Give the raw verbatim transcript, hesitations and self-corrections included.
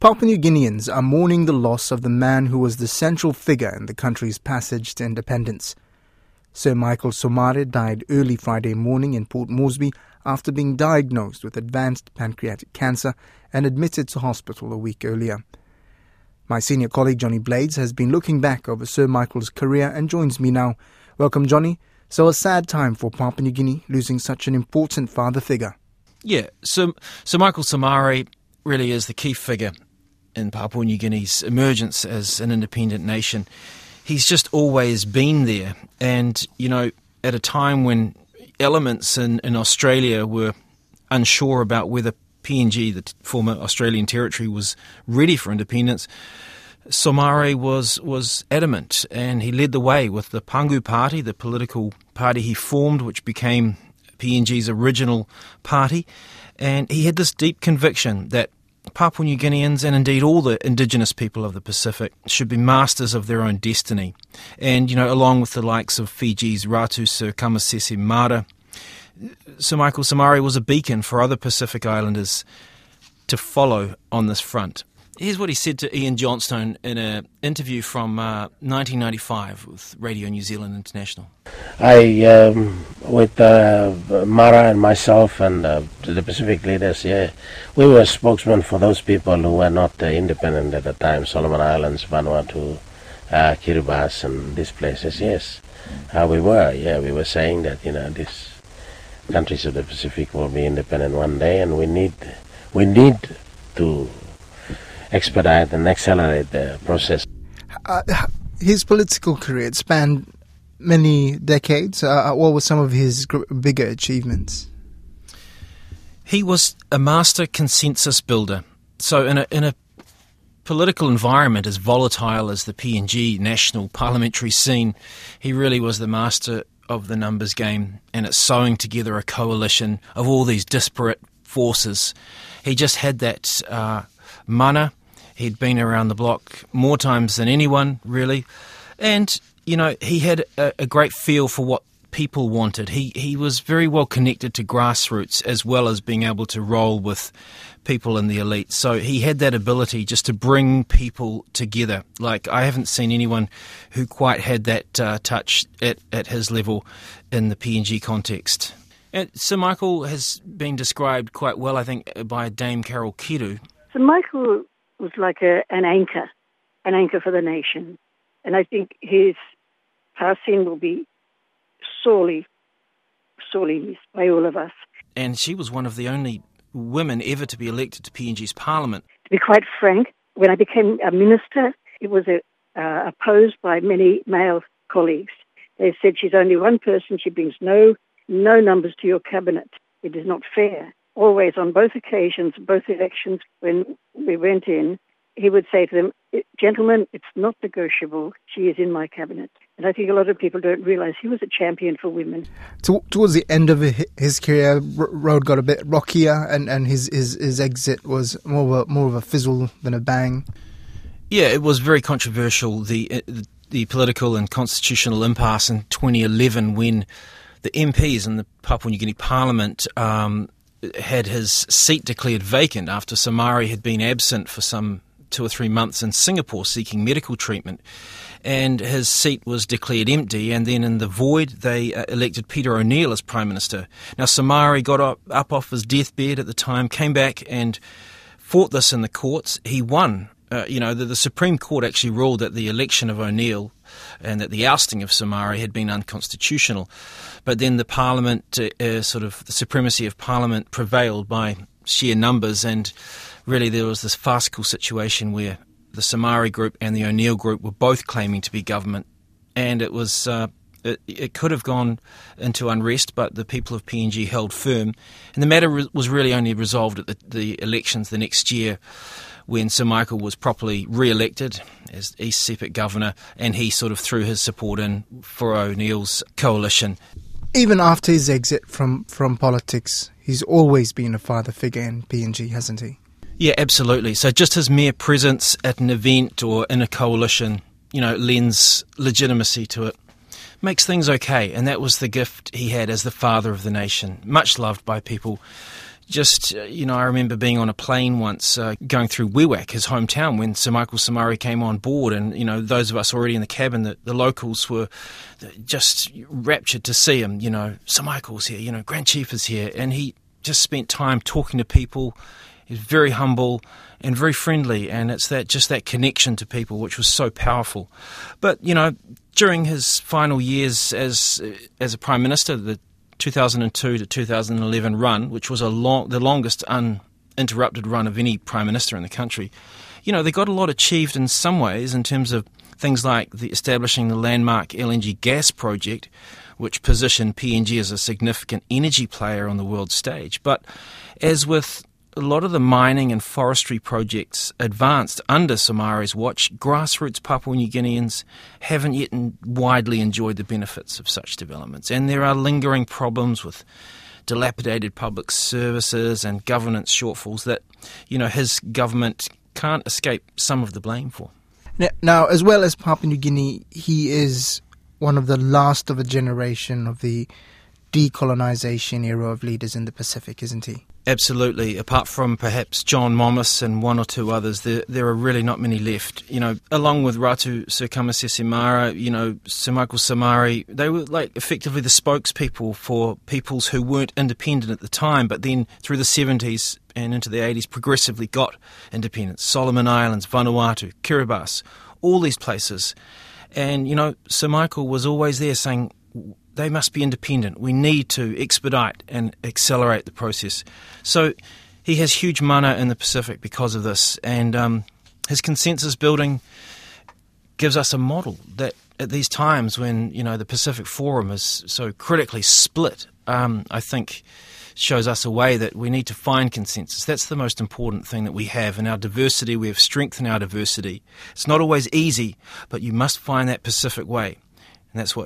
Papua New Guineans are mourning the loss of the man who was the central figure in the country's passage to independence. Sir Michael Somare died early Friday morning in Port Moresby after being diagnosed with advanced pancreatic cancer and admitted to hospital a week earlier. My senior colleague Johnny Blades has been looking back over Sir Michael's career and joins me now. Welcome, Johnny. So a sad time for Papua New Guinea, losing such an important father figure. Yeah, so Sir Michael Somare really is the key figure in Papua New Guinea's emergence as an independent nation. He's just always been there. And, you know, at a time when elements in, in Australia were unsure about whether P N G, the former Australian territory, was ready for independence, Somare was, was adamant, and he led the way with the Pangu Party, the political party he formed, which became P N G's original party. And he had this deep conviction that Papua New Guineans, and indeed all the indigenous people of the Pacific, should be masters of their own destiny. And, you know, along with the likes of Fiji's Ratu Sir Kamasese Mara, Sir Michael Somare was a beacon for other Pacific Islanders to follow on this front. Here's what he said to Ian Johnstone in an interview from uh, nineteen ninety-five with Radio New Zealand International. I, um, with uh, Mara and myself and uh, the Pacific leaders, yeah, we were spokesmen for those people who were not uh, independent at the time, Solomon Islands, Vanuatu, uh, Kiribati and these places, yes. Uh, we were, yeah, we were saying that, you know, these countries of the Pacific will be independent one day, and we need, we need to expedite and accelerate the process. Uh, his political career spanned many decades. Uh, what were some of his gr- bigger achievements? He was a master consensus builder. So in a, in a political environment as volatile as the P N G national parliamentary scene, he really was the master of the numbers game, and it's sewing together a coalition of all these disparate forces. He just had that uh, mana. He'd been around the block more times than anyone, really. And, you know, he had a, a great feel for what people wanted. He he was very well connected to grassroots, as well as being able to roll with people in the elite. So he had that ability just to bring people together. Like, I haven't seen anyone who quite had that uh, touch at, at his level in the P N G context. And Sir Michael has been described quite well, I think, by Dame Carol Kiru. Sir Michael was like a, an anchor, an anchor for the nation. And I think his passing will be sorely, sorely missed by all of us. And she was one of the only women ever to be elected to P N G's parliament. To be quite frank, when I became a minister, it was a, uh, opposed by many male colleagues. They said she's only one person, she brings no, no numbers to your cabinet. It is not fair. Always, on both occasions, both elections, when we went in, he would say to them, gentlemen, it's not negotiable. She is in my cabinet. And I think a lot of people don't realise he was a champion for women. To, towards the end of his career, road got a bit rockier, and, and his, his, his exit was more of a, more of a fizzle than a bang. Yeah, it was very controversial, the the political and constitutional impasse in twenty eleven, when the M Ps in the Papua New Guinea Parliament um, had his seat declared vacant after Somare had been absent for some two or three months in Singapore seeking medical treatment, and his seat was declared empty. And then in the void, they uh, elected Peter O'Neill as Prime Minister. Now, Somare got up, up off his deathbed at the time, came back and fought this in the courts. He won. Uh, you know, the, the Supreme Court actually ruled that the election of O'Neill and that the ousting of Somare had been unconstitutional. But then the Parliament, uh, uh, sort of the supremacy of Parliament prevailed by sheer numbers, and really there was this farcical situation where the Somare group and the O'Neill group were both claiming to be government, and it was uh, it, it could have gone into unrest, but the people of P N G held firm, and the matter re- was really only resolved at the, the elections the next year, when Sir Michael was properly re-elected as East Sepik Governor, and he sort of threw his support in for O'Neill's coalition. Even after his exit from, from politics, he's always been a father figure in P N G, hasn't he? Yeah, absolutely. So just his mere presence at an event or in a coalition, you know, lends legitimacy to it, makes things okay. And that was the gift he had as the father of the nation, much loved by people just, uh, you know, I remember being on a plane once uh, going through Wewak, his hometown, when Sir Michael Somare came on board, and, you know, those of us already in the cabin, the, the locals were just raptured to see him. You know, Sir Michael's here, you know, Grand Chief is here, and he just spent time talking to people. He's very humble and very friendly, and it's that just that connection to people which was so powerful. But, you know, during his final years as as a Prime Minister, the two thousand two to two thousand eleven run, which was a long, the longest uninterrupted run of any Prime Minister in the country, you know, they got a lot achieved in some ways in terms of things like the establishing the landmark L N G gas project, which positioned P N G as a significant energy player on the world stage. But as with a lot of the mining and forestry projects advanced under Somare's watch, grassroots Papua New Guineans haven't yet widely enjoyed the benefits of such developments. And there are lingering problems with dilapidated public services and governance shortfalls that, you know, his government can't escape some of the blame for. Now, now, as well as Papua New Guinea, he is one of the last of a generation of the decolonisation era of leaders in the Pacific, isn't he? Absolutely. Apart from perhaps John Momus and one or two others, there there are really not many left. You know, along with Ratu Sukamasese Mara, you know, Sir Michael Somare, they were like effectively the spokespeople for peoples who weren't independent at the time, but then through the seventies and into the eighties progressively got independence. Solomon Islands, Vanuatu, Kiribati, all these places. And, you know, Sir Michael was always there saying, they must be independent. We need to expedite and accelerate the process. So he has huge mana in the Pacific because of this. And um, his consensus building gives us a model that at these times when, you know, the Pacific Forum is so critically split, um, I think shows us a way that we need to find consensus. That's the most important thing that we have in our diversity. We have strength in our diversity. It's not always easy, but you must find that Pacific way. And that's what